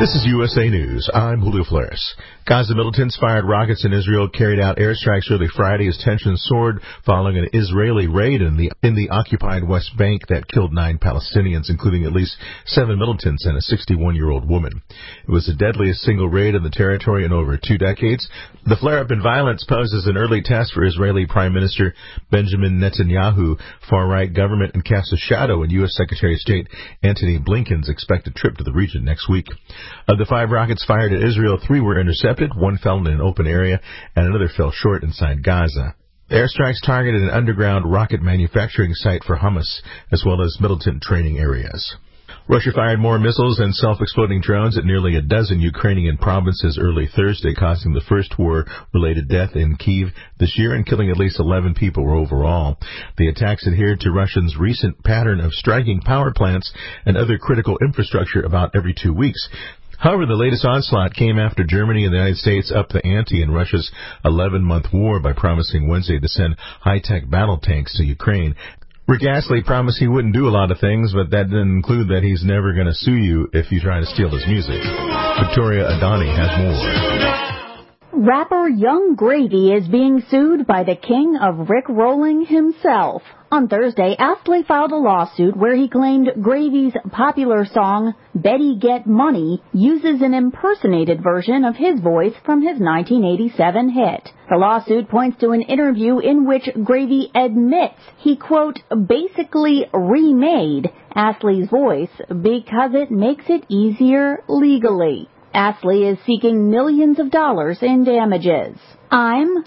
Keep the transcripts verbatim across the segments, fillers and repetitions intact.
This is U S A News. I'm Julio Flores. Gaza militants fired rockets in Israel, carried out airstrikes early Friday as tensions soared following an Israeli raid in the in the occupied West Bank that killed nine Palestinians, including at least seven militants and a sixty-one-year-old woman. It was the deadliest single raid in the territory in over two decades. The flare-up in violence poses an early test for Israeli Prime Minister Benjamin Netanyahu. Far-right government and casts a shadow in U S Secretary of State Antony Blinken's expected trip to the region next week. Of the five rockets fired at Israel, three were intercepted. One fell in an open area, and another fell short inside Gaza. The airstrikes targeted an underground rocket manufacturing site for Hamas, as well as militant training areas. Russia fired more missiles and self-exploding drones at nearly a dozen Ukrainian provinces early Thursday, causing the first war-related death in Kyiv this year and killing at least eleven people overall. The attacks adhered to Russia's recent pattern of striking power plants and other critical infrastructure about every two weeks. However, the latest onslaught came after Germany and the United States upped the ante in Russia's eleven-month war by promising Wednesday to send high-tech battle tanks to Ukraine. Rick Astley promised he wouldn't do a lot of things, but that didn't include that he's never going to sue you if you try to steal his music. Victoria Adani has more. Rapper Young Gravy is being sued by the king of Rick Rolling himself. On Thursday, Astley filed a lawsuit where he claimed Gravy's popular song, Betty Get Money, uses an impersonated version of his voice from his nineteen eighty-seven hit. The lawsuit points to an interview in which Gravy admits he, quote, basically remade Astley's voice because it makes it easier legally. Astley is seeking millions of dollars in damages. I'm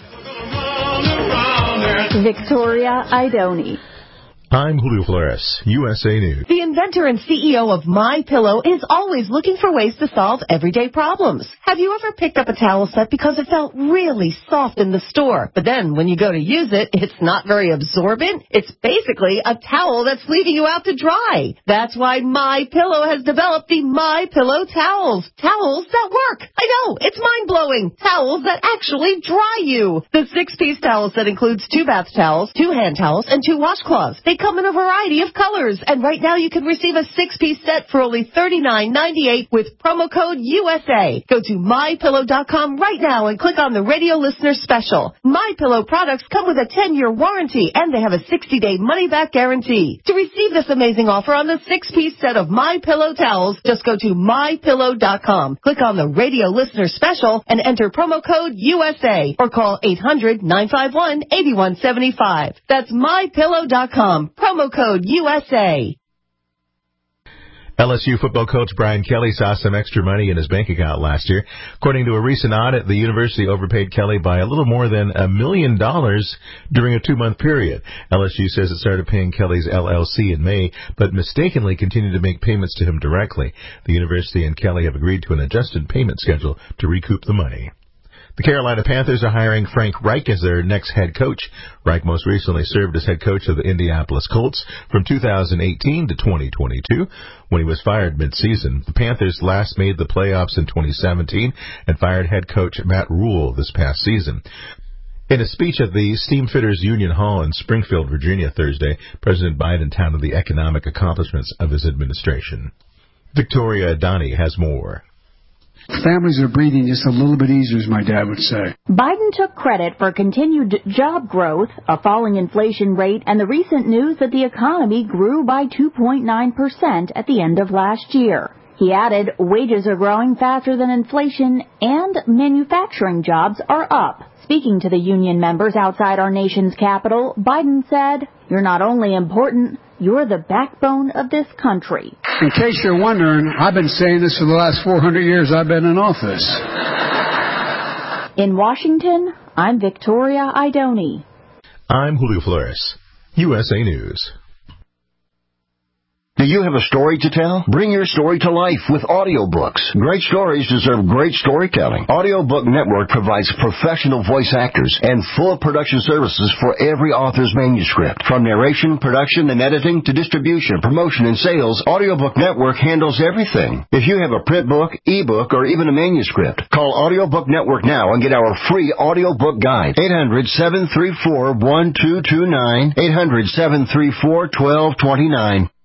Victoria Idoni. I'm Julio Flores, U S A News. The inventor and C E O of MyPillow is always looking for ways to solve everyday problems. Have you ever picked up a towel set because it felt really soft in the store, but then when you go to use it, it's not very absorbent? It's basically a towel that's leaving you out to dry. That's why MyPillow has developed the MyPillow towels. Towels that work. I know, it's mind-blowing. Towels that actually dry you. The six-piece towel set includes two bath towels, two hand towels, and two washcloths. They come in a variety of colors, and right now you can receive a six-piece set for only thirty-nine ninety-eight with promo code U S A. Go to my pillow dot com right now and click on the radio listener special. MyPillow products come with a ten-year warranty, and they have a sixty-day money-back guarantee. To receive this amazing offer on the six-piece set of MyPillow towels, just go to my pillow dot com, click on the radio listener special, and enter promo code U S A, or call eight hundred nine five one eight one seven five. That's my pillow dot com. Promo code U S A. L S U football coach Brian Kelly saw some extra money in his bank account last year. According to a recent audit, the university overpaid Kelly by a little more than a million dollars during a two-month period. L S U says it started paying Kelly's L L C in May, but mistakenly continued to make payments to him directly. The university and Kelly have agreed to an adjusted payment schedule to recoup the money. The Carolina Panthers are hiring Frank Reich as their next head coach. Reich most recently served as head coach of the Indianapolis Colts from two thousand eighteen to twenty twenty-two when he was fired mid-season. The Panthers last made the playoffs in twenty seventeen and fired head coach Matt Rule this past season. In a speech at the Steamfitters Union Hall in Springfield, Virginia, Thursday, President Biden touted the economic accomplishments of his administration. Victoria Adani has more. Families are breathing just a little bit easier, as my dad would say. Biden took credit for continued job growth, a falling inflation rate, and the recent news that the economy grew by two point nine percent at the end of last year. He added, wages are growing faster than inflation and manufacturing jobs are up. Speaking to the union members outside our nation's capital, Biden said, "You're not only important, you're the backbone of this country." In case you're wondering, I've been saying this for the last four hundred years I've been in office. In Washington, I'm Victoria Idoni. I'm Julio Flores, U S A News. Do you have a story to tell? Bring your story to life with audiobooks. Great stories deserve great storytelling. Audiobook Network provides professional voice actors and full production services for every author's manuscript. From narration, production, and editing to distribution, promotion, and sales, Audiobook Network handles everything. If you have a print book, ebook, or even a manuscript, call Audiobook Network now and get our free audiobook guide. eight hundred, seven three four, one two two nine, eight hundred, seven three four, one two two nine.